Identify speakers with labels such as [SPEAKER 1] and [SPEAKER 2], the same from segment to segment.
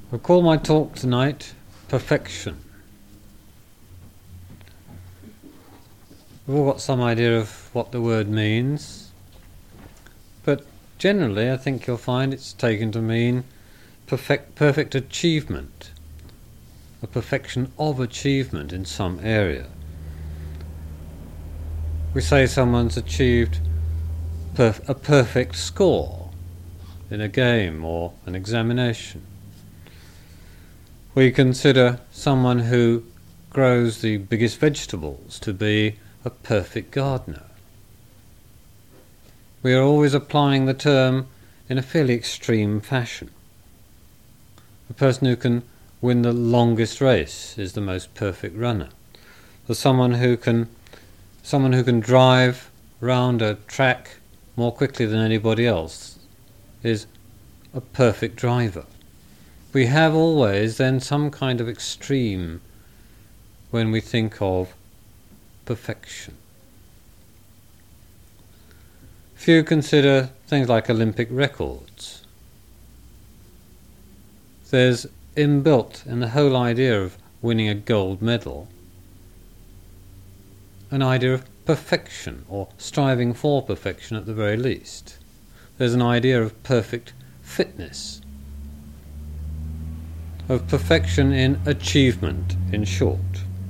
[SPEAKER 1] I'll call my talk tonight Perfection. We've all got some idea of what the word means, but generally I think you'll find it's taken to mean perfect achievement, a perfection of achievement in some area. We say someone's achieved a perfect score in a game or an examination. We consider someone who grows the biggest vegetables to be a perfect gardener. We are always applying the term in a fairly extreme fashion. The person who can win the longest race is the most perfect runner. Someone who can drive round a track more quickly than anybody else is a perfect driver. We have always then some kind of extreme when we think of perfection. If you consider things like Olympic records, there's inbuilt in the whole idea of winning a gold medal an idea of perfection, or striving for perfection at the very least. There's an idea of perfect fitness, of perfection in achievement, in short.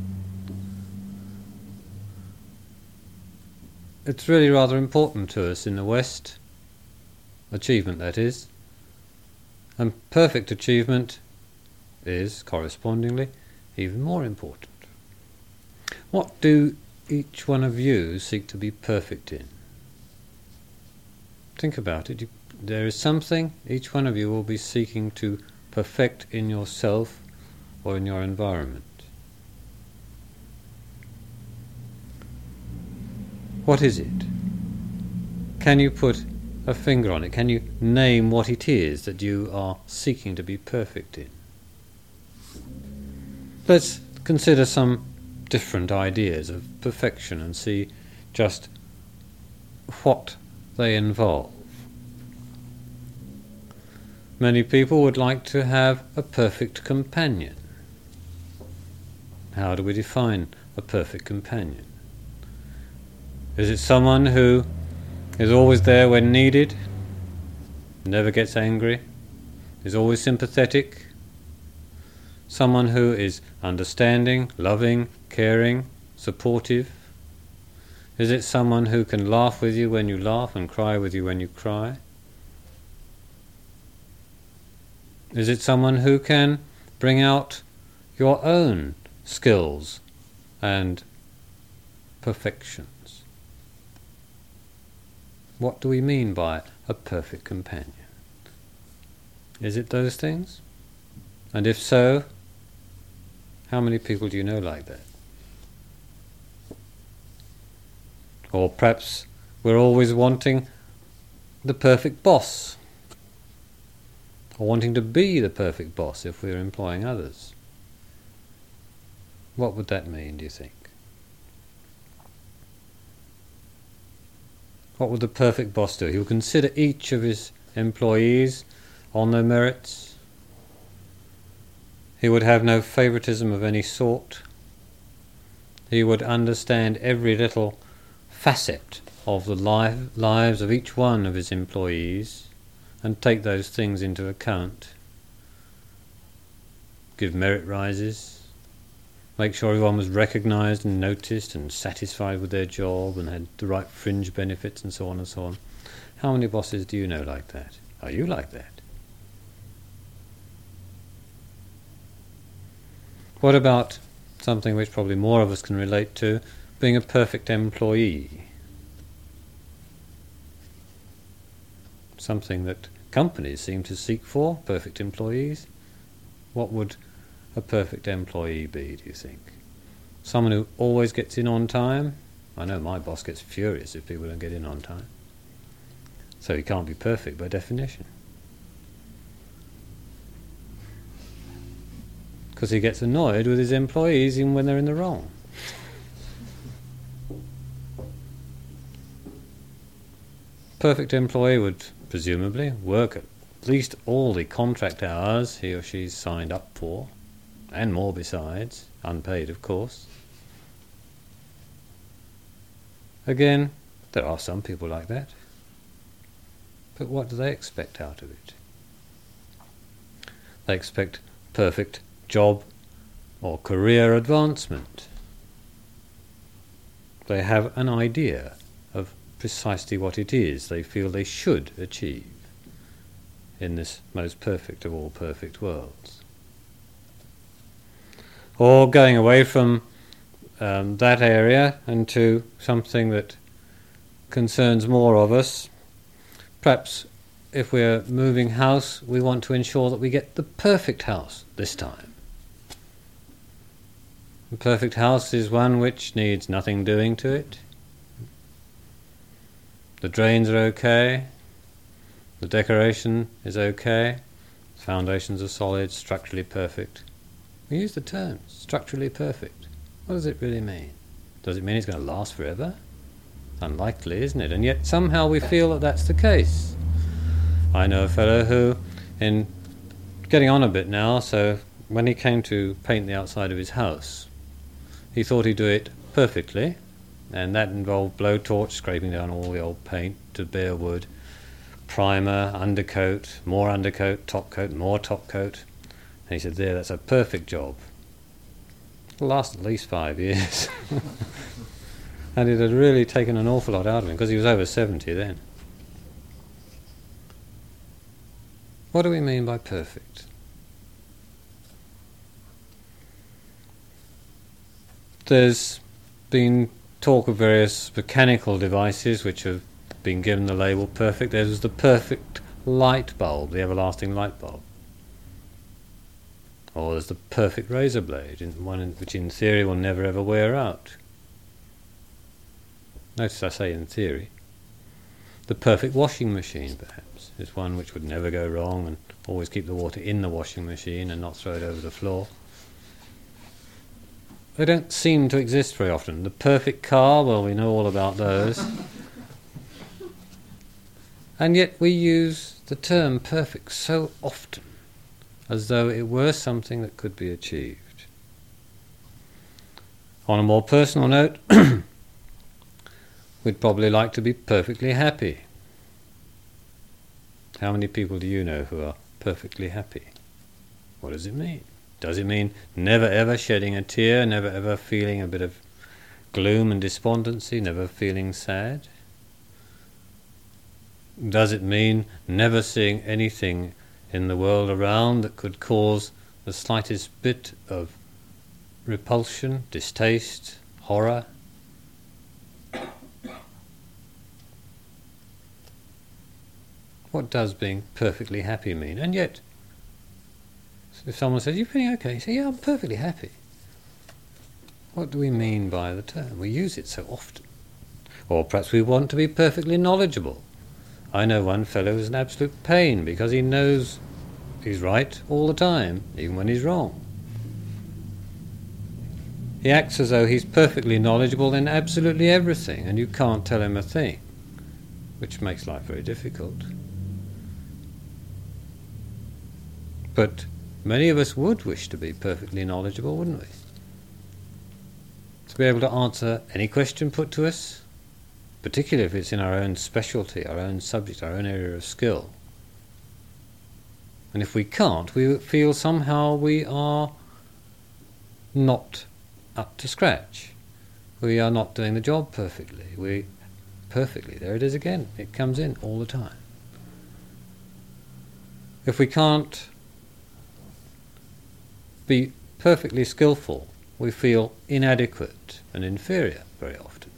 [SPEAKER 1] It's really rather important to us in the West, achievement that is, and perfect achievement is, correspondingly, even more important. What do each one of you seek to be perfect in? Think about it. There is something each one of you will be seeking to perfect in yourself or in your environment. What is it? Can you put a finger on it? Can you name what it is that you are seeking to be perfect in? Let's consider some different ideas of perfection and see just what they involve. Many people would like to have a perfect companion. How do we define a perfect companion? Is it someone who is always there when needed, never gets angry, is always sympathetic? Someone who is understanding, loving, caring, supportive? Is it someone who can laugh with you when you laugh and cry with you when you cry? Is it someone who can bring out your own skills and perfections? What do we mean by a perfect companion? Is it those things? And if so, how many people do you know like that? Or perhaps we're always wanting the perfect boss, or wanting to be the perfect boss if we're employing others. What would that mean, do you think? What would the perfect boss do? He would consider each of his employees on their merits. He would have no favoritism of any sort. He would understand every little facet of the lives of each one of his employees and take those things into account. Give merit rises. Make sure everyone was recognised and noticed and satisfied with their job and had the right fringe benefits and so on and so on. How many bosses do you know like that? Are you like that? What about something which probably more of us can relate to, being a perfect employee? Something that companies seem to seek for, perfect employees. What would a perfect employee be, do you think? Someone who always gets in on time? I know my boss gets furious if people don't get in on time. So he can't be perfect by definition. Because he gets annoyed with his employees even when they're in the wrong. Perfect employee would presumably work at at least all the contract hours he or she's signed up for, and more besides, unpaid of course. Again, there are some people like that. But what do they expect out of it? They expect perfect job or career advancement. They have an idea of precisely what it is they feel they should achieve in this most perfect of all perfect worlds. Or going away from that area into something that concerns more of us. Perhaps if we're moving house, we want to ensure that we get the perfect house this time. The perfect house is one which needs nothing doing to it. The drains are okay, the decoration is okay, the foundations are solid, structurally perfect. We use the term structurally perfect. What does it really mean? Does it mean it's going to last forever? Unlikely, isn't it? And yet somehow we feel that that's the case. I know a fellow who, in getting on a bit now, so when he came to paint the outside of his house, he thought he'd do it perfectly, and that involved blowtorch, scraping down all the old paint to bare wood, primer, undercoat, more undercoat, top coat, more top coat. And he said, there, that's a perfect job. It'll last at least 5 years. And it had really taken an awful lot out of him, because he was over 70 then. What do we mean by perfect? There's been talk of various mechanical devices which have been given the label perfect. There's the perfect light bulb, the everlasting light bulb. Or there's the perfect razor blade, which in theory will never ever wear out. Notice I say in theory. The perfect washing machine, perhaps, is one which would never go wrong and always keep the water in the washing machine and not throw it over the floor. They don't seem to exist very often. The perfect car, well, we know all about those. And yet we use the term perfect so often, as though it were something that could be achieved. On a more personal note, we'd probably like to be perfectly happy. How many people do you know who are perfectly happy? What does it mean? Does it mean never ever shedding a tear, never ever feeling a bit of gloom and despondency, never feeling sad? Does it mean never seeing anything in the world around that could cause the slightest bit of repulsion, distaste, horror? What does being perfectly happy mean? And yet, if someone says, "You're feeling okay?" You say, "Yeah, I'm perfectly happy." What do we mean by the term? We use it so often. Or perhaps we want to be perfectly knowledgeable. I know one fellow who's an absolute pain because he knows he's right all the time, even when he's wrong. He acts as though he's perfectly knowledgeable in absolutely everything, and you can't tell him a thing, which makes life very difficult. But many of us would wish to be perfectly knowledgeable, wouldn't we? To be able to answer any question put to us, particularly if it's in our own specialty, our own subject, our own area of skill. And if we can't, we feel somehow we are not up to scratch. We are not doing the job perfectly. There it is again. It comes in all the time. If we can't be perfectly skillful, we feel inadequate and inferior very often.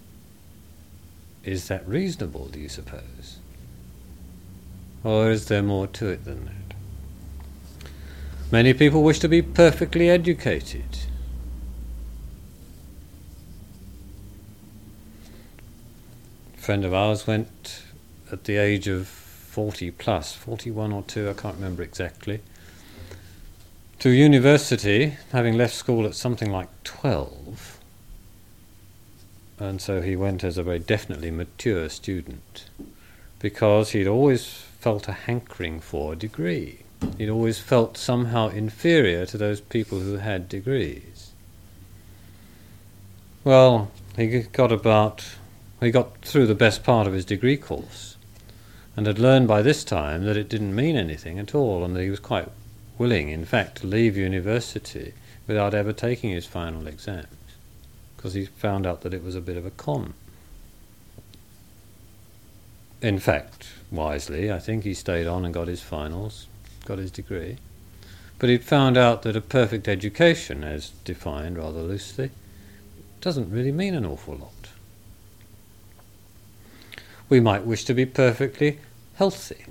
[SPEAKER 1] Is that reasonable, do you suppose? Or is there more to it than that? Many people wish to be perfectly educated. A friend of ours went at the age of 40 plus, 41 or 2, I can't remember exactly, to university, having left school at something like 12. And so he went as a very definitely mature student, because he'd always felt a hankering for a degree. He'd always felt somehow inferior to those people who had degrees. Well, he got through the best part of his degree course, and had learned by this time that it didn't mean anything at all, and that he was quite willing, in fact, to leave university without ever taking his final exams, because he found out that it was a bit of a con. In fact, wisely, I think he stayed on and got his finals, got his degree. But he'd found out that a perfect education, as defined rather loosely, doesn't really mean an awful lot. We might wish to be perfectly healthy.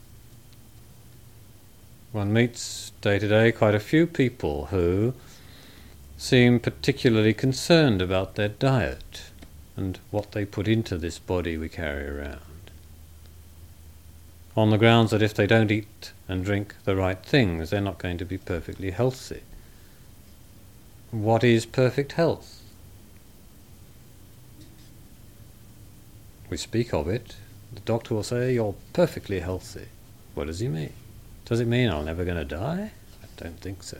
[SPEAKER 1] One meets day to day quite a few people who seem particularly concerned about their diet and what they put into this body we carry around, on the grounds that if they don't eat and drink the right things, they're not going to be perfectly healthy. What is perfect health? We speak of it. The doctor will say, "You're perfectly healthy." What does he mean? Does it mean I'm never going to die? I don't think so.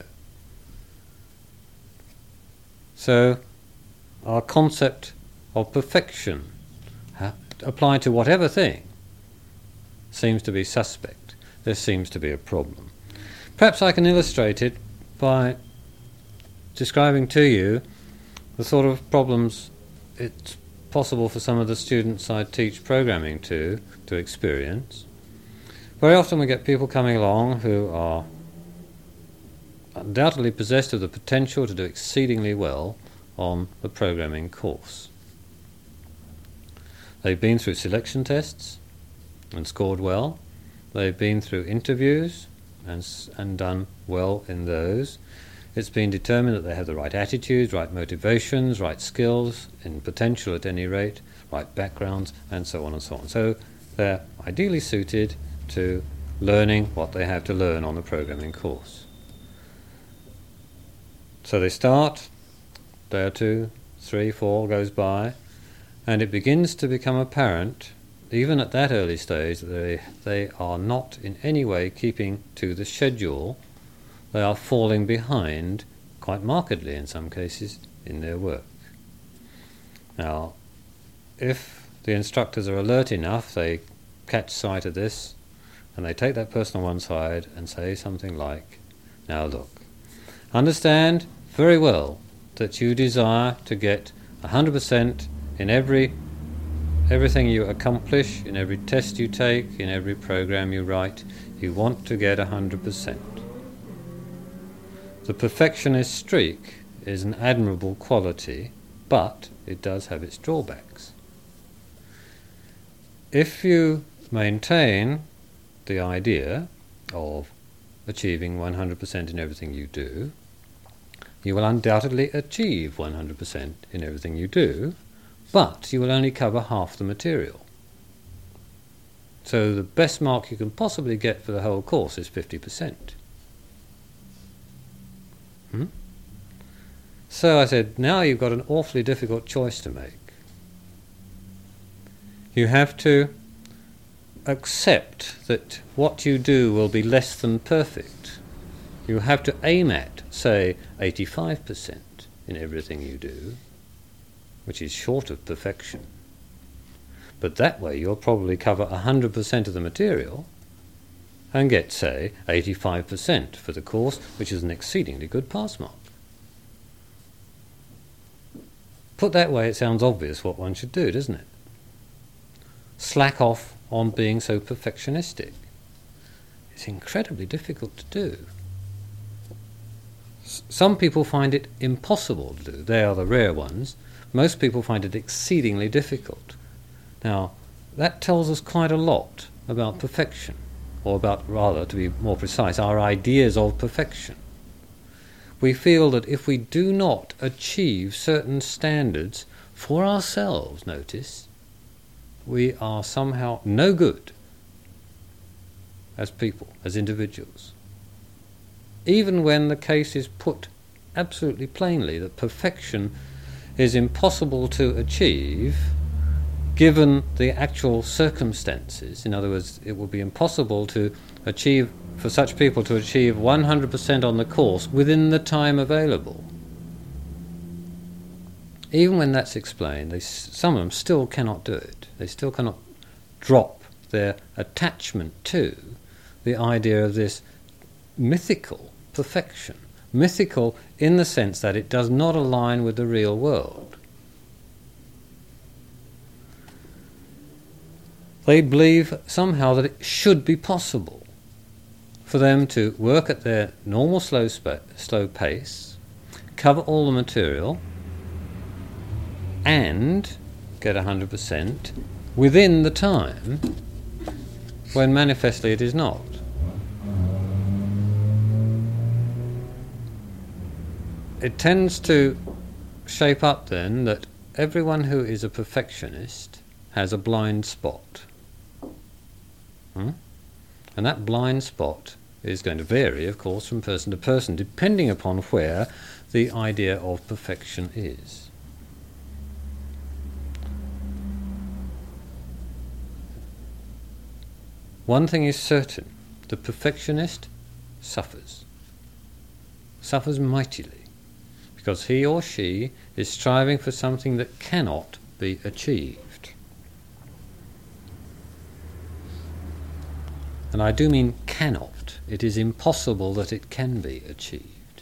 [SPEAKER 1] So, our concept of perfection, applied to whatever thing, seems to be suspect. There seems to be a problem. Perhaps I can illustrate it by describing to you the sort of problems it's possible for some of the students I teach programming to experience. Very often we get people coming along who are undoubtedly possessed of the potential to do exceedingly well on the programming course. They've been through selection tests and scored well. They've been through interviews and done well in those. It's been determined that they have the right attitudes, right motivations, right skills, in potential at any rate, right backgrounds, and so on and so on. So they're ideally suited to learning what they have to learn on the programming course. So they start, day or two, 3, 4 goes by, and it begins to become apparent, even at that early stage, that they are not in any way keeping to the schedule. They are falling behind, quite markedly in some cases, in their work. Now, if the instructors are alert enough, they catch sight of this, and they take that person on one side and say something like, "Now look, understand very well that you desire to get 100% in everything you accomplish, in every test you take, in every program you write. You want to get 100%. The perfectionist streak is an admirable quality, but it does have its drawbacks. If you maintain the idea of achieving 100% in everything you do, you will undoubtedly achieve 100% in everything you do, but you will only cover half the material. So the best mark you can possibly get for the whole course is 50%. So I said, now you've got an awfully difficult choice to make. You have to accept that what you do will be less than perfect. You have to aim at, say, 85% in everything you do, which is short of perfection. But that way you'll probably cover 100% of the material and get, say, 85% for the course, which is an exceedingly good pass mark. Put that way, it sounds obvious what one should do, doesn't it? Slack off on being so perfectionistic. It's incredibly difficult to do. Some people find it impossible to do. They are the rare ones. Most people find it exceedingly difficult. Now, that tells us quite a lot about perfection, or about, rather, to be more precise, our ideas of perfection. We feel that if we do not achieve certain standards for ourselves, notice, we are somehow no good as people, as individuals. Even when the case is put absolutely plainly that perfection is impossible to achieve, given the actual circumstances. In other words, it will be impossible to achieve, for such people to achieve 100% on the course within the time available. Even when that's explained, some of them still cannot do it. They still cannot drop their attachment to the idea of this mythical perfection. Mythical in the sense that it does not align with the real world. They believe somehow that it should be possible for them to work at their normal slow pace, cover all the material, and get 100% within the time when manifestly it is not. It tends to shape up then that everyone who is a perfectionist has a blind spot. And that blind spot is going to vary, of course, from person to person, depending upon where the idea of perfection is. One thing is certain: the perfectionist suffers mightily, because he or she is striving for something that cannot be achieved. And I do mean cannot. It is impossible that it can be achieved.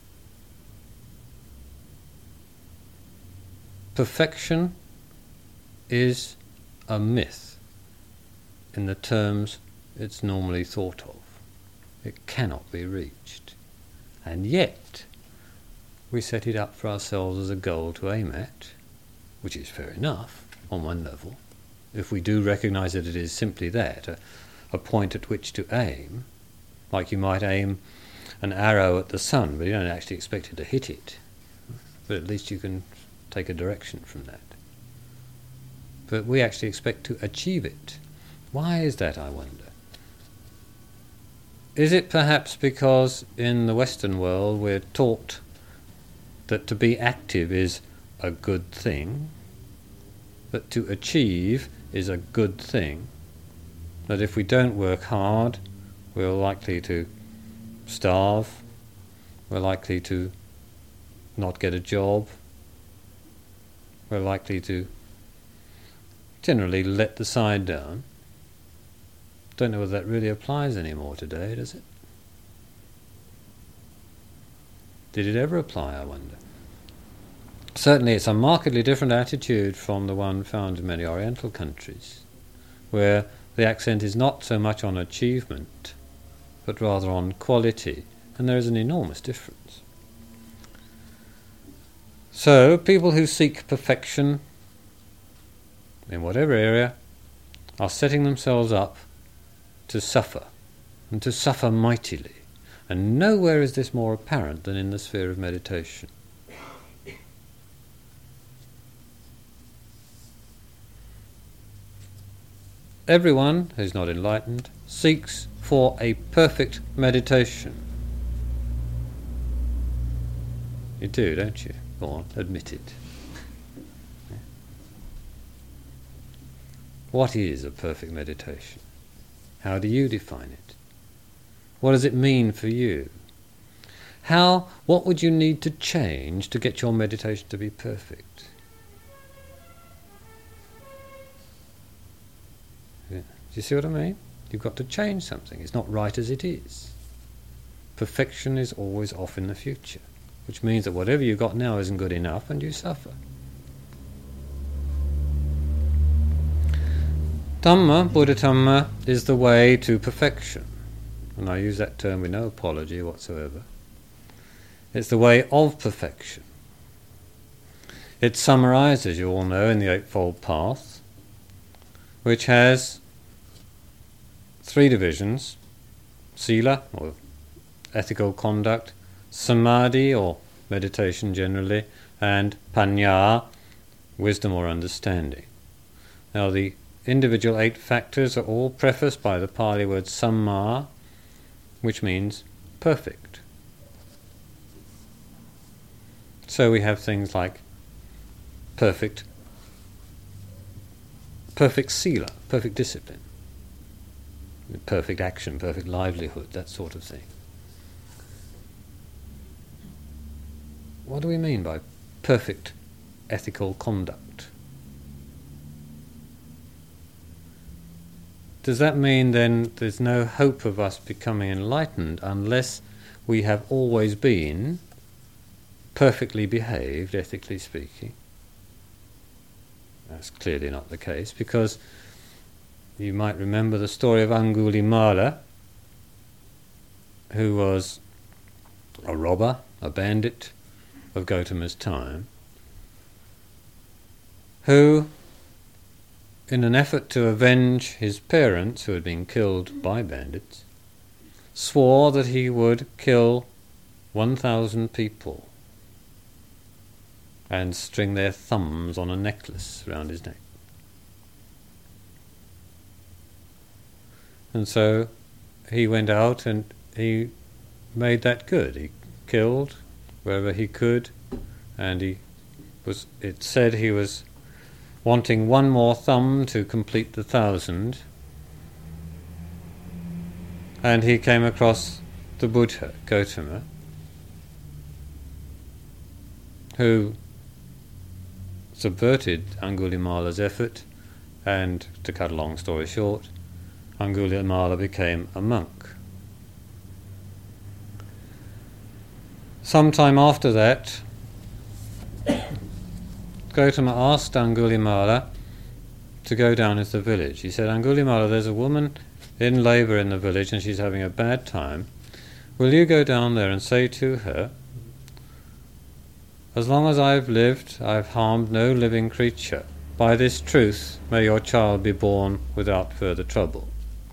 [SPEAKER 1] Perfection is a myth in the terms it's normally thought of. It cannot be reached. And yet, we set it up for ourselves as a goal to aim at, which is fair enough on one level, if we do recognize that it is simply that, a point at which to aim, like you might aim an arrow at the sun, but you don't actually expect it to hit it. But at least you can take a direction from that. But we actually expect to achieve it. Why is that, I wonder? Is it perhaps because in the Western world we're taught that to be active is a good thing, that to achieve is a good thing, that if we don't work hard, we're likely to starve, we're likely to not get a job, we're likely to generally let the side down? Don't know whether that really applies anymore today, does it? Did it ever apply, I wonder? Certainly it's a markedly different attitude from the one found in many Oriental countries, where the accent is not so much on achievement, but rather on quality, and there is an enormous difference. So, people who seek perfection, in whatever area, are setting themselves up to suffer, and to suffer mightily. And nowhere is this more apparent than in the sphere of meditation. Everyone who's not enlightened seeks for a perfect meditation. You do, don't you? Go on, admit it. What is a perfect meditation? How do you define it? What does it mean for you? What would you need to change to get your meditation to be perfect? Do you see what I mean? You've got to change something. It's not right as it is. Perfection is always off in the future, which means that whatever you've got now isn't good enough and you suffer. Dhamma, Buddha Dhamma, is the way to perfection. And I use that term with no apology whatsoever. It's the way of perfection. It's summarized, as you all know, in the Eightfold Path, which has 3 divisions: sila, or ethical conduct, samadhi, or meditation generally, and panya, wisdom or understanding. Now the individual 8 factors are all prefaced by the Pali word samma, which means perfect. So we have things like perfect perfect sila, perfect discipline, perfect action, perfect livelihood, that sort of thing. What do we mean by perfect ethical conduct? Does that mean then there's no hope of us becoming enlightened unless we have always been perfectly behaved, ethically speaking? That's clearly not the case, because you might remember the story of Angulimala, who was a robber, a bandit of Gautama's time, who, in an effort to avenge his parents who had been killed by bandits, swore that he would kill 1,000 people and string their thumbs on a necklace round his neck. And so he went out and he made that good. He killed wherever he could, and it said he was wanting one more thumb to complete the 1,000, and he came across the Buddha, Gautama, who subverted Angulimala's effort, and, to cut a long story short, Angulimala became a monk. Sometime after that, Gautama asked Angulimala to go down into the village. He said, Angulimala, there's a woman in labour in the village and she's having a bad time. Will you go down there and say to her, as long as I've lived, I've harmed no living creature. By this truth, may your child be born without further trouble.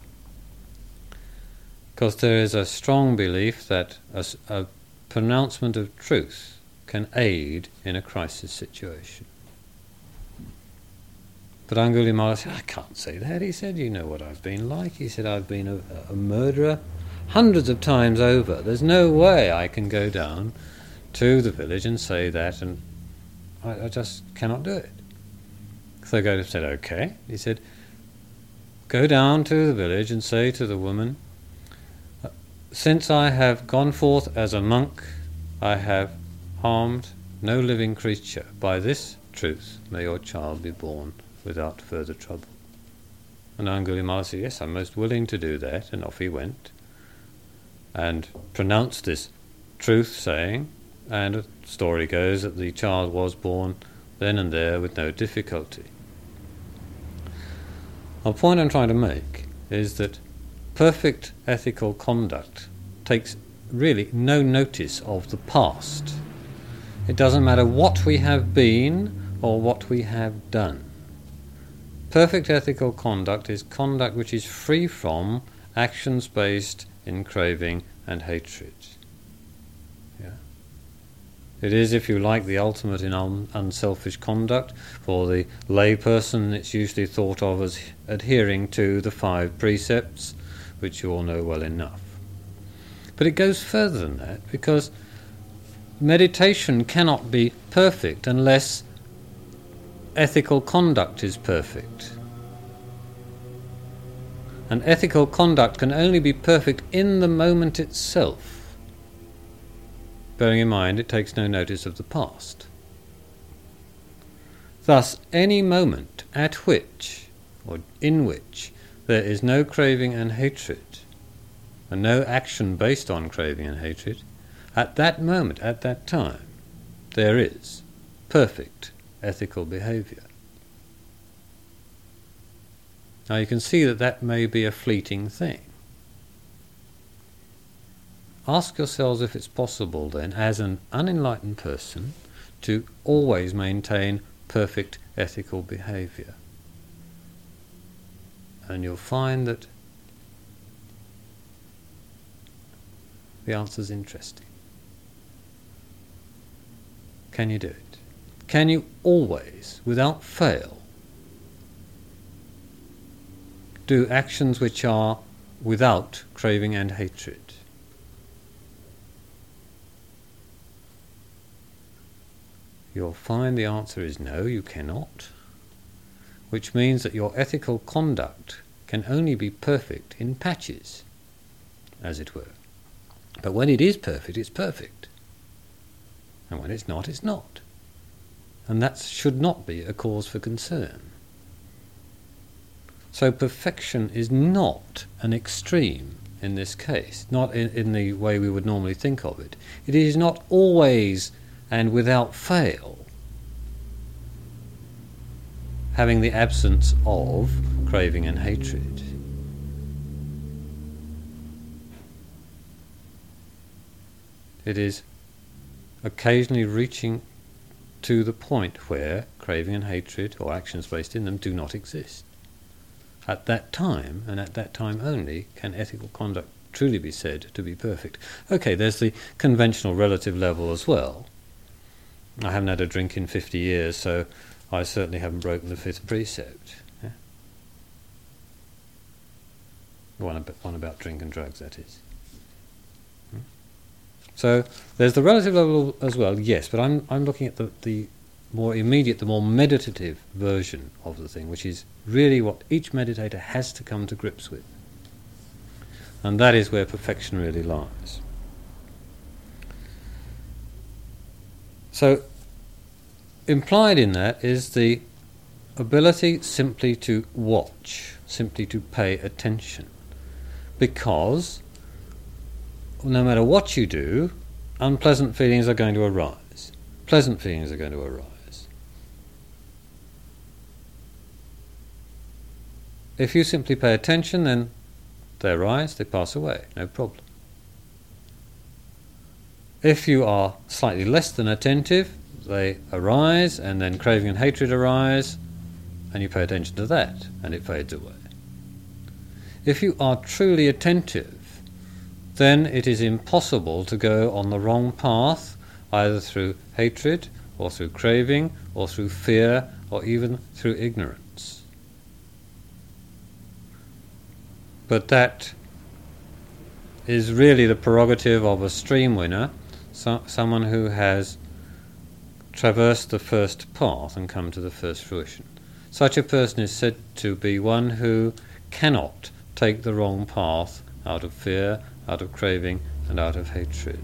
[SPEAKER 1] Because there is a strong belief that a pronouncement of truth can aid in a crisis situation. But Angulimala said, I can't say that. He said, you know what I've been like. He said, I've been a murderer hundreds of times over. There's no way I can go down to the village and say that, and I just cannot do it. So Gautama said, okay. He said, go down to the village and say to the woman, since I have gone forth as a monk, I have harmed no living creature. By this truth, may your child be born without further trouble. And Angulimala said, yes, I'm most willing to do that. And off he went and pronounced this truth saying, and the story goes that the child was born then and there with no difficulty. The point I'm trying to make is that perfect ethical conduct takes really no notice of the past. It doesn't matter what we have been or what we have done. Perfect ethical conduct is conduct which is free from actions based in craving and hatred. Yeah. It is, if you like, the ultimate in unselfish conduct. For the layperson, it's usually thought of as adhering to the 5 precepts, which you all know well enough. But it goes further than that, because meditation cannot be perfect unless ethical conduct is perfect. And ethical conduct can only be perfect in the moment itself, bearing in mind it takes no notice of the past. Thus, any moment at which, or in which, there is no craving and hatred, and no action based on craving and hatred, at that moment, at that time, there is perfect ethical behaviour. Now you can see that that may be a fleeting thing. Ask yourselves if it's possible then, as an unenlightened person, to always maintain perfect ethical behaviour. And you'll find that the answer's interesting. Can you do it? Can you always, without fail, do actions which are without craving and hatred? You'll find the answer is no, you cannot. which means that your ethical conduct can only be perfect in patches, as it were. But when it is perfect, it's perfect. And when it's not, it's not. And that should not be a cause for concern. So perfection is not an extreme in this case, not in the way we would normally think of it. It is not always and without fail having the absence of craving and hatred. It is occasionally reaching to the point where craving and hatred, or actions based in them, do not exist. At that time, and at that time only, can ethical conduct truly be said to be perfect. Okay, there's the conventional relative level as well. I haven't had a drink in 50 years, so I certainly haven't broken the fifth precept. Yeah? One about drink and drugs, that is. So there's the relative level as well, yes, but I'm looking at the more immediate, the more meditative version of the thing, which is really what each meditator has to come to grips with. And that is where perfection really lies. So implied in that is the ability simply to watch, simply to pay attention. Because no matter what you do, unpleasant feelings are going to arise. Pleasant feelings are going to arise. If you simply pay attention, then they arise, they pass away, no problem. If you are slightly less than attentive, they arise, and then craving and hatred arise, and you pay attention to that, and it fades away. If you are truly attentive, then it is impossible to go on the wrong path, either through hatred, or through craving, or through fear, or even through ignorance. But that is really the prerogative of a stream winner, someone who has traversed the first path and come to the first fruition. Such a person is said to be one who cannot take the wrong path out of fear, out of craving, and out of hatred.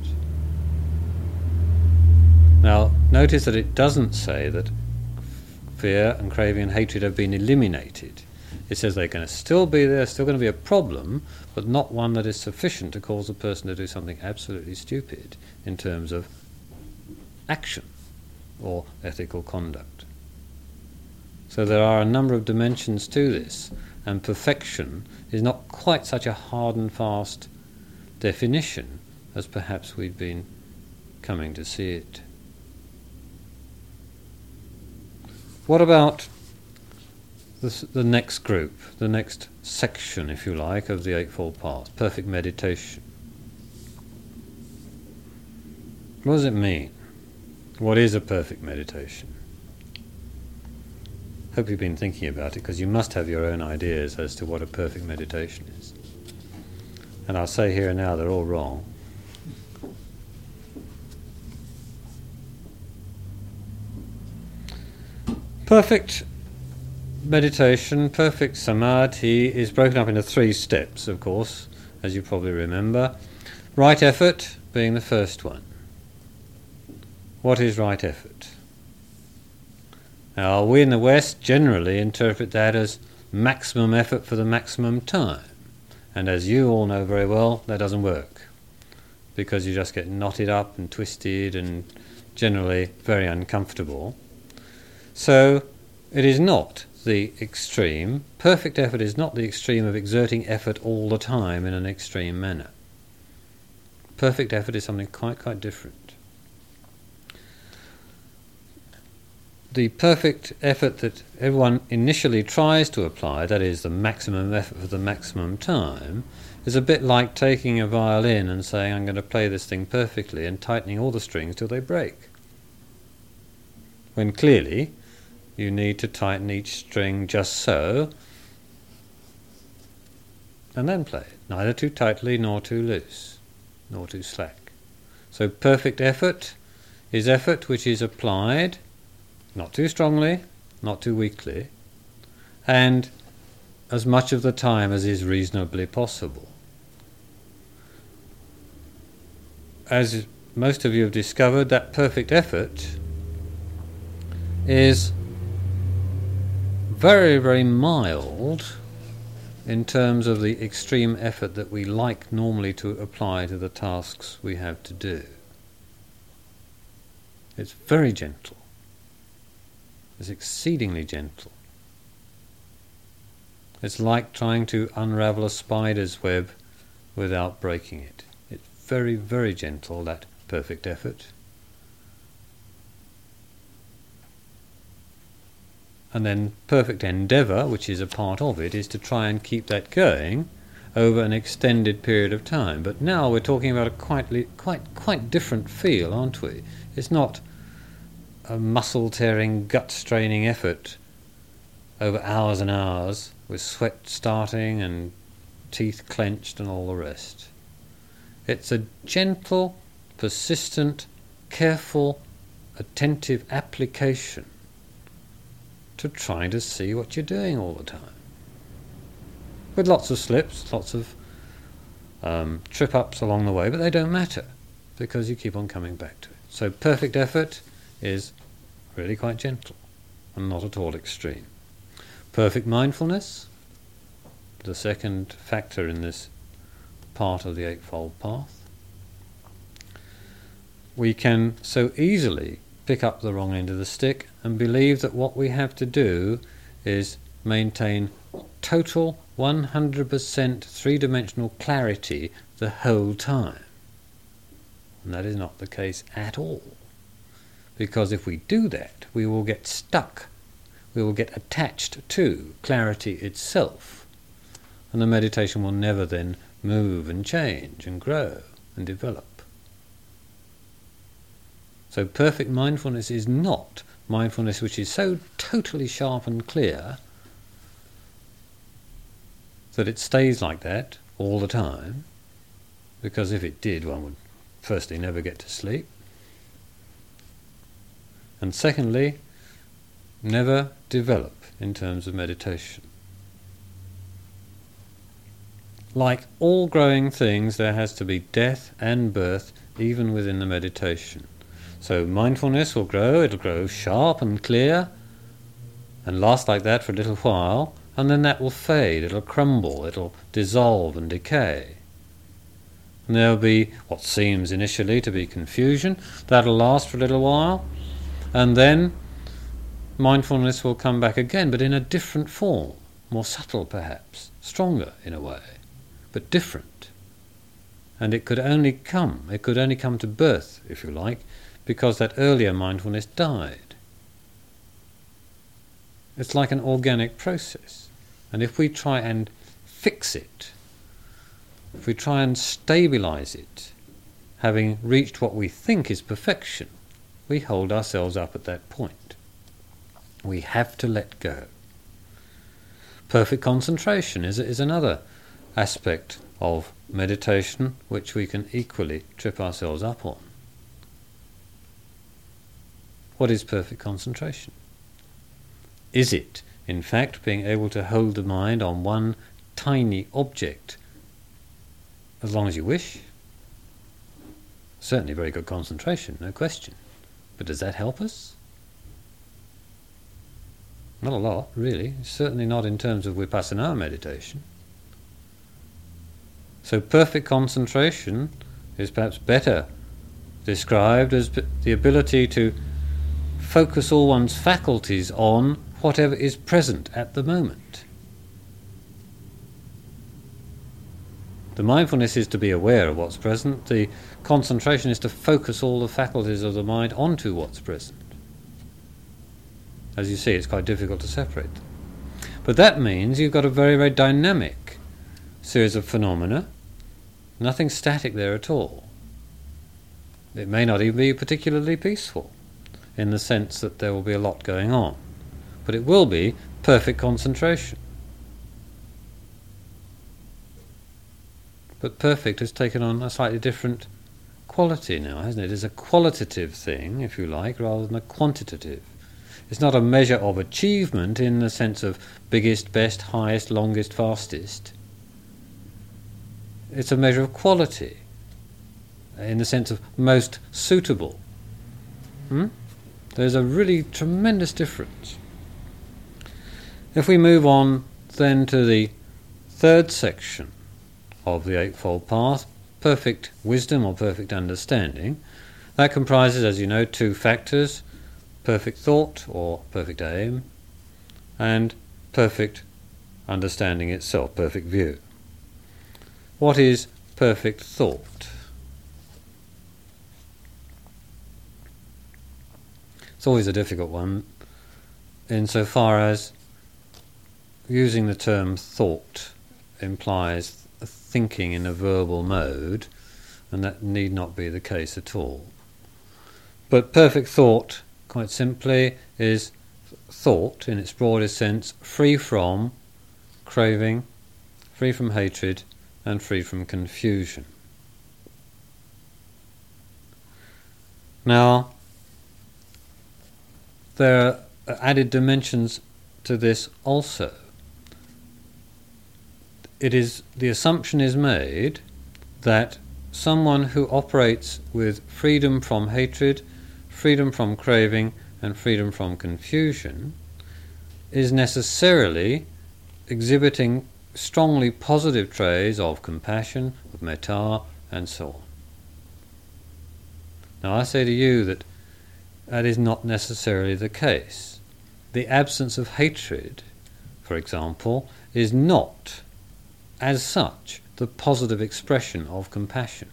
[SPEAKER 1] Now, notice that it doesn't say that fear and craving and hatred have been eliminated. It says they're going to still be there, still going to be a problem, but not one that is sufficient to cause a person to do something absolutely stupid in terms of action or ethical conduct. So there are a number of dimensions to this, and perfection is not quite such a hard and fast definition as perhaps we've been coming to see it. What about the next group, the next section, if you like, of the Eightfold Path, perfect meditation? What does it mean? What is a perfect meditation? Hope you've been thinking about it, because you must have your own ideas as to what a perfect meditation is. And I'll say here and now they're all wrong. Perfect meditation, perfect samadhi, is broken up into 3 steps, of course, as you probably remember. Right effort being the first one. What is right effort? Now, we in the West generally interpret that as maximum effort for the maximum time. And as you all know very well, that doesn't work, because you just get knotted up and twisted and generally very uncomfortable. So it is not the extreme. Perfect effort is not the extreme of exerting effort all the time in an extreme manner. Perfect effort is something quite different. The perfect effort that everyone initially tries to apply, that is the maximum effort for the maximum time, is a bit like taking a violin and saying, I'm going to play this thing perfectly, and tightening all the strings till they break. When clearly you need to tighten each string just so, and then play it, neither too tightly nor too loose, nor too slack. So perfect effort which is applied not too strongly, not too weakly, and as much of the time as is reasonably possible. As most of you have discovered, that perfect effort is very, very mild in terms of the extreme effort that we like normally to apply to the tasks we have to do. It's very gentle. It's exceedingly gentle. It's like trying to unravel a spider's web without breaking it. It's very, very gentle, that perfect effort. And then perfect endeavour, which is a part of it, is to try and keep that going over an extended period of time. But now we're talking about a quite different feel, aren't we? It's not a muscle-tearing, gut-straining effort over hours and hours, with sweat starting and teeth clenched and all the rest. It's a gentle, persistent, careful, attentive application to trying to see what you're doing all the time. With lots of slips, lots of trip-ups along the way, but they don't matter because you keep on coming back to it. So perfect effort is really quite gentle and not at all extreme. Perfect mindfulness, the second factor in this part of the Eightfold Path. We can so easily pick up the wrong end of the stick and believe that what we have to do is maintain total 100% three-dimensional clarity the whole time. And that is not the case at all. Because if we do that, we will get stuck. We will get attached to clarity itself. And the meditation will never then move and change and grow and develop. So perfect mindfulness is not mindfulness which is so totally sharp and clear that it stays like that all the time, because if it did, one would firstly never get to sleep, and secondly, never develop in terms of meditation. Like all growing things, there has to be death and birth even within the meditation. So mindfulness will grow, it'll grow sharp and clear and last like that for a little while, and then that will fade, it'll crumble, it'll dissolve and decay. And there'll be what seems initially to be confusion, that'll last for a little while, and then mindfulness will come back again, but in a different form, more subtle perhaps, stronger in a way, but different. And it could only come to birth, if you like, because that earlier mindfulness died. It's like an organic process. And if we try and fix it, if we try and stabilize it, having reached what we think is perfection, we hold ourselves up at that point. We have to let go. Perfect concentration is another aspect of meditation which we can equally trip ourselves up on. What is perfect concentration? Is it, in fact, being able to hold the mind on one tiny object as long as you wish? Certainly very good concentration, no question. But does that help us? Not a lot, really. Certainly not in terms of vipassana meditation. So perfect concentration is perhaps better described as the ability to focus all one's faculties on whatever is present at the moment. The mindfulness is to be aware of what's present. The concentration is to focus all the faculties of the mind onto what's present. As you see, it's quite difficult to separate them. But that means you've got a very, very dynamic series of phenomena. Nothing static there at all. It may not even be particularly peaceful, in the sense that there will be a lot going on. But it will be perfect concentration. But perfect has taken on a slightly different quality now, hasn't it? It's a qualitative thing, if you like, rather than a quantitative. It's not a measure of achievement in the sense of biggest, best, highest, longest, fastest. It's a measure of quality, in the sense of most suitable. There's a really tremendous difference. If we move on then to the third section of the Eightfold Path, perfect wisdom or perfect understanding, that comprises, as you know, two factors: perfect thought or perfect aim, and perfect understanding itself, perfect view. What is perfect thought? It's always a difficult one, insofar as using the term thought implies thinking in a verbal mode, and that need not be the case at all. But perfect thought, quite simply, is thought in its broadest sense, free from craving, free from hatred, and free from confusion. Now, there are added dimensions to this also. The assumption is made that someone who operates with freedom from hatred, freedom from craving, and freedom from confusion is necessarily exhibiting strongly positive traits of compassion, of metta, and so on. Now I say to you that that is not necessarily the case. The absence of hatred, for example, is not, as such, the positive expression of compassion.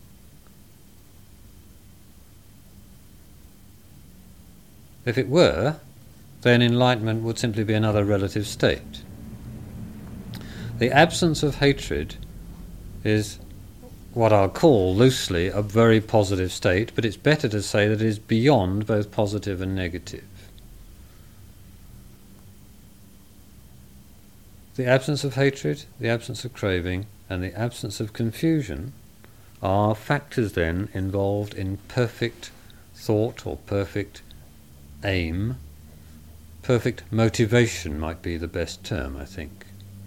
[SPEAKER 1] If it were, then enlightenment would simply be another relative state. The absence of hatred is what I'll call loosely a very positive state, but it's better to say that it is beyond both positive and negative. The absence of hatred, the absence of craving, and the absence of confusion are factors then involved in perfect thought or perfect aim. Perfect motivation might be the best term, I think.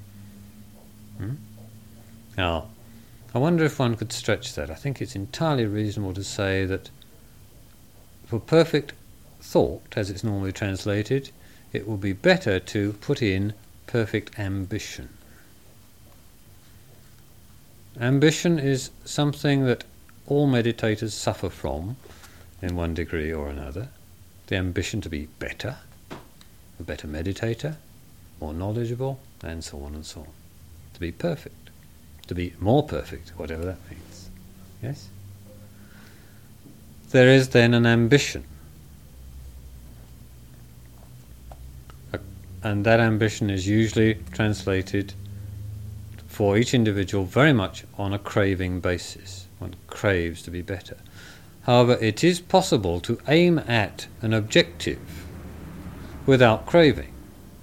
[SPEAKER 1] Now, I wonder if one could stretch that. I think it's entirely reasonable to say that for perfect thought, as it's normally translated, it will be better to put in perfect ambition. Ambition is something that all meditators suffer from in one degree or another. The ambition to be better, a better meditator, more knowledgeable, and so on and so on. To be perfect, to be more perfect, whatever that means. Yes? There is then an ambition. And that ambition is usually translated for each individual very much on a craving basis. One craves to be better. However, it is possible to aim at an objective without craving.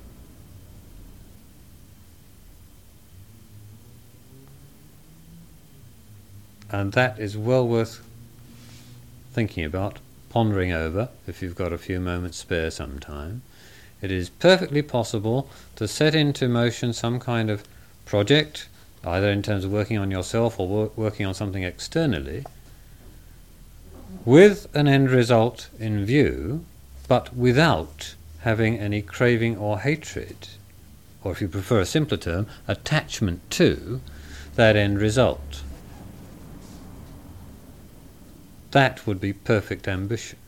[SPEAKER 1] And that is well worth thinking about, pondering over, if you've got a few moments spare sometime. It is perfectly possible to set into motion some kind of project, either in terms of working on yourself or working on something externally, with an end result in view, but without having any craving or hatred, or if you prefer a simpler term, attachment to that end result. That would be perfect ambition.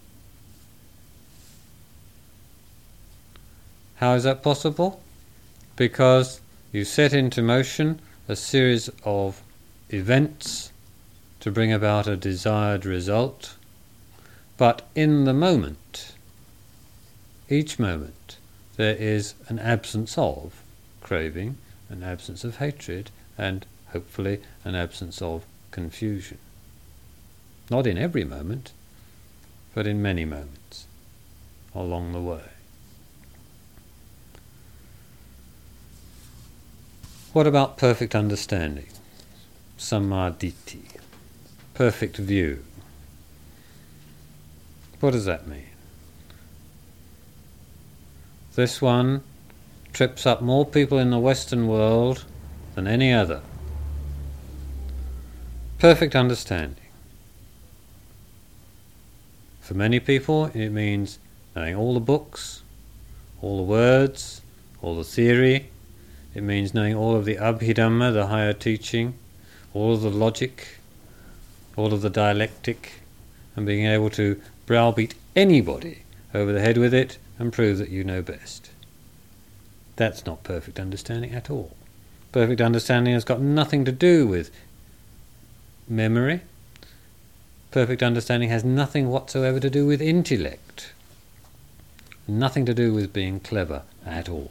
[SPEAKER 1] How is that possible? Because you set into motion a series of events to bring about a desired result, but in the moment, each moment, there is an absence of craving, an absence of hatred, and hopefully an absence of confusion. Not in every moment, but in many moments along the way. What about perfect understanding? Samadhi. Perfect view. What does that mean? this one trips up more people in the Western world than any other. Perfect understanding. For many people it means knowing all the books, all the words, all the theory. It means knowing all of the Abhidhamma, the higher teaching, all of the logic, all of the dialectic, and being able to browbeat anybody over the head with it and prove that you know best. That's not perfect understanding at all. Perfect understanding has got nothing to do with memory. Perfect understanding has nothing whatsoever to do with intellect. Nothing to do with being clever at all.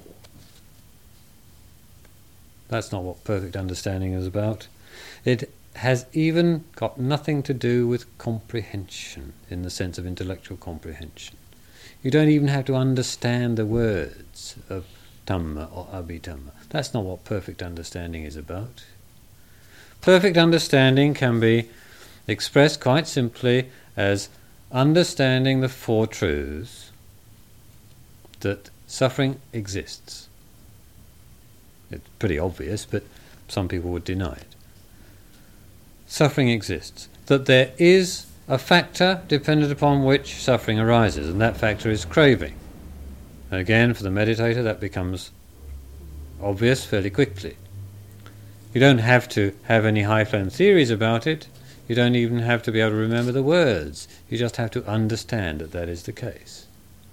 [SPEAKER 1] That's not what perfect understanding is about. It has even got nothing to do with comprehension, in the sense of intellectual comprehension. You don't even have to understand the words of Dhamma or Abhidhamma. That's not what perfect understanding is about. Perfect understanding can be expressed quite simply as understanding the four truths that suffering exists. It's pretty obvious, but some people would deny it. Suffering exists. That there is a factor dependent upon which suffering arises, and that factor is craving. And again, for the meditator, that becomes obvious fairly quickly. You don't have to have any high-flown theories about it. You don't even have to be able to remember the words. You just have to understand that that is the case.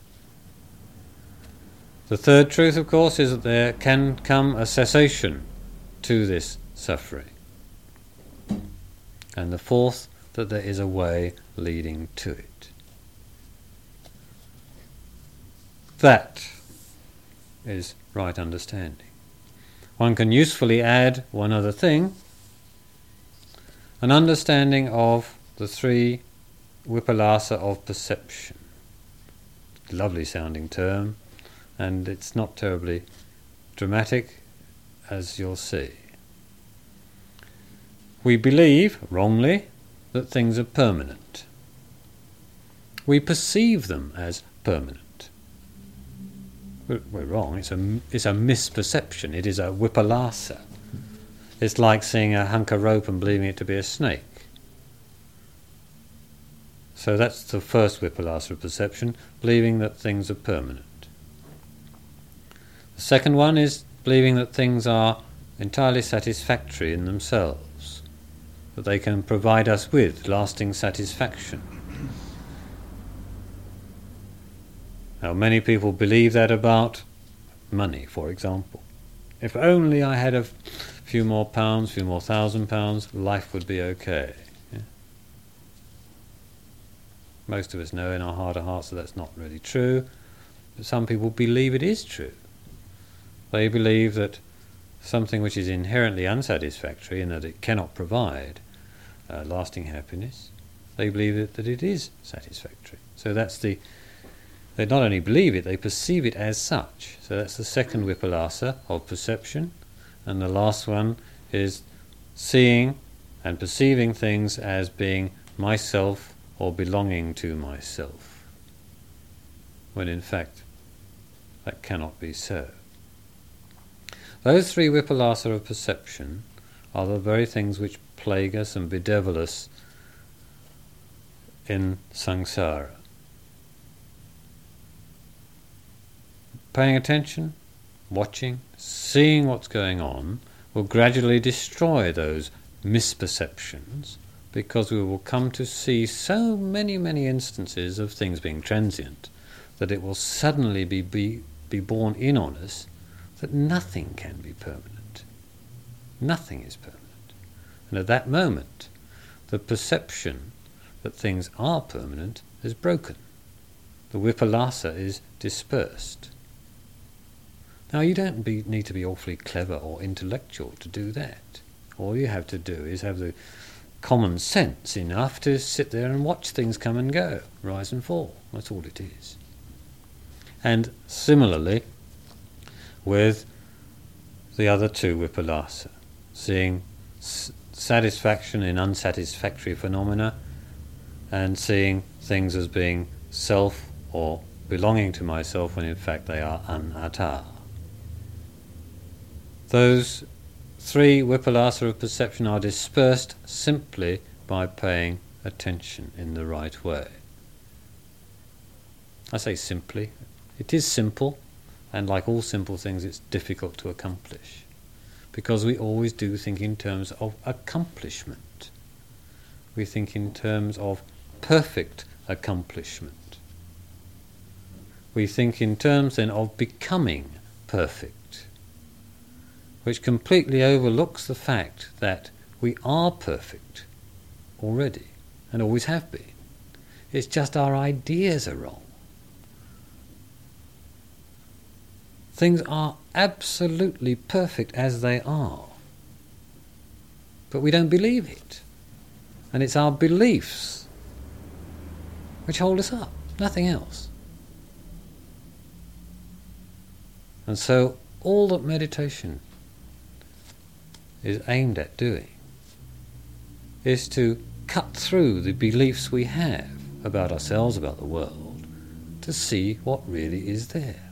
[SPEAKER 1] The third truth, of course, is that there can come a cessation to this suffering. And the fourth, that there is a way leading to it. That is right understanding. One can usefully add one other thing, an understanding of the three vipallasa of perception. Lovely sounding term, and it's not terribly dramatic, as you'll see. We believe, wrongly, that things are permanent. We perceive them as permanent. We're wrong. It's a misperception. It is a vipallasa. It's like seeing a hunk of rope and believing it to be a snake. So that's the first vipallasa of perception, believing that things are permanent. The second one is believing that things are entirely satisfactory in themselves, that they can provide us with lasting satisfaction. Now, many people believe that about money, for example. If only I had a few more pounds, few more £1,000, life would be okay. Yeah? Most of us know in our heart of hearts that that's not really true, but some people believe it is true. They believe that something which is inherently unsatisfactory in that it cannot provide lasting happiness, they believe that it is satisfactory. So they not only believe it, they perceive it as such. So that's the second vipallasa of perception. And the last one is seeing and perceiving things as being myself or belonging to myself, when in fact that cannot be so. Those three vipallasa of perception are the very things which plague us and bedevil us in samsara. Paying attention, watching, seeing what's going on will gradually destroy those misperceptions, because we will come to see so many instances of things being transient that it will suddenly be borne in on us that nothing can be permanent. Nothing is permanent. And at that moment, the perception that things are permanent is broken. The vipallasa is dispersed. Now, you don't need to be awfully clever or intellectual to do that. All you have to do is have the common sense enough to sit there and watch things come and go, rise and fall. That's all it is. And similarly, with the other two vipallasa, seeing satisfaction in unsatisfactory phenomena and seeing things as being self or belonging to myself when in fact they are anatta. Those three vipallasa of perception are dispersed simply by paying attention in the right way. I say simply. It is simple, and like all simple things, it's difficult to accomplish, because we always do think in terms of accomplishment. We think in terms of perfect accomplishment. We think in terms then of becoming perfect, which completely overlooks the fact that we are perfect already, and always have been. It's just our ideas are wrong. Things are absolutely perfect as they are, but we don't believe it. And it's our beliefs which hold us up, nothing else. And so all that meditation is aimed at doing is to cut through the beliefs we have about ourselves, about the world, to see what really is there.